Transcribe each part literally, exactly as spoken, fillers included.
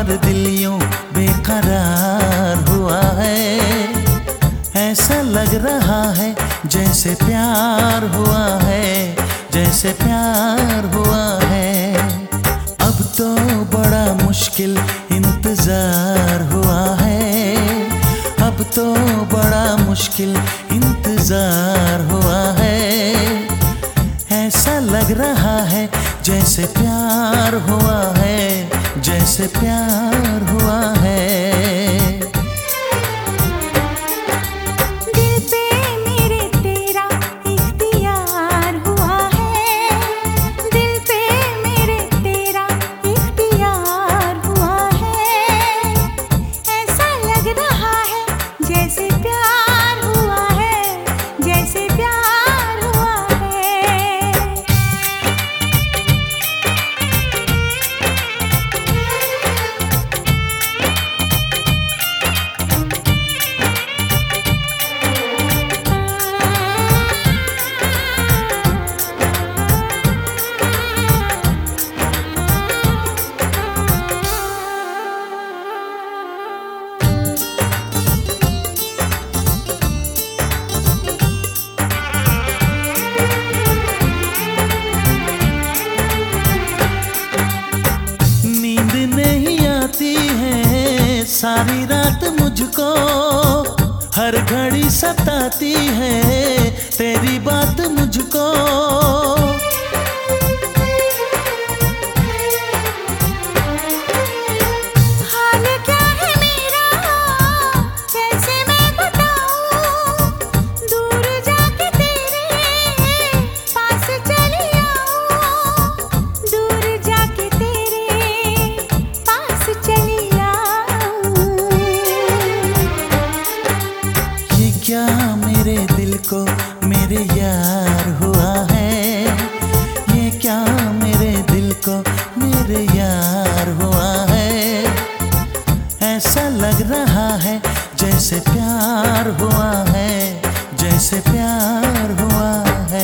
दिल यूं बेकरार हुआ है। ऐसा लग रहा है जैसे प्यार हुआ है, जैसे प्यार हुआ है। अब तो बड़ा मुश्किल इंतजार हुआ है, अब तो बड़ा मुश्किल इंतजार हुआ है। ऐसा लग रहा है जैसे प्यार हुआ है, जैसे प्यार हुआ है। सारी रात मुझको हर घड़ी सताती है तेरी बात मुझको। हाल क्या है मेरा कैसे मैं बताऊं, दूर जाके तेरे पास चली आऊं, दूर जाके तेरे पास चली क्या मेरे दिल को मेरे यार हुआ है, ये क्या मेरे दिल को मेरे यार हुआ है। ऐसा लग रहा है जैसे प्यार हुआ है, जैसे प्यार हुआ है।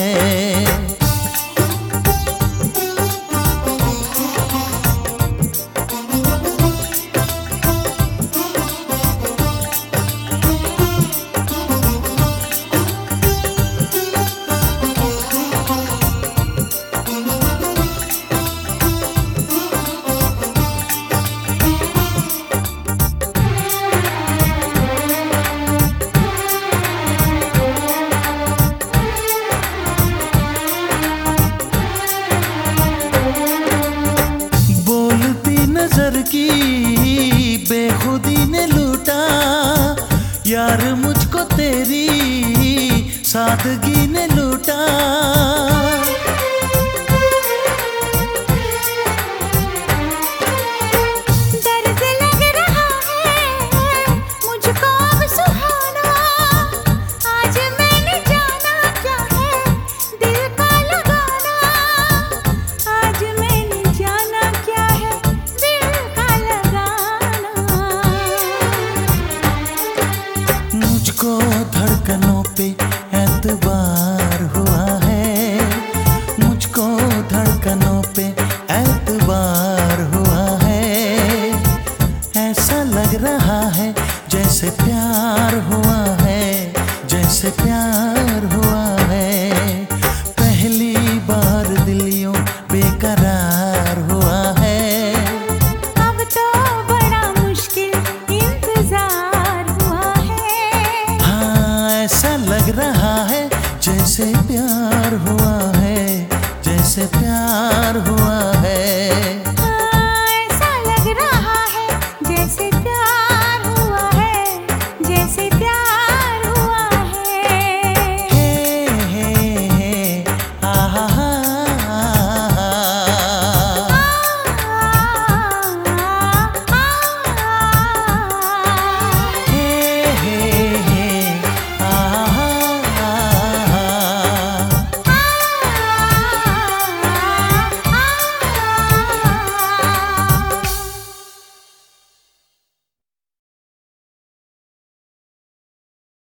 नजर की बेखुदी ने लूटा यार मुझको तेरी सादगी ने लूटा।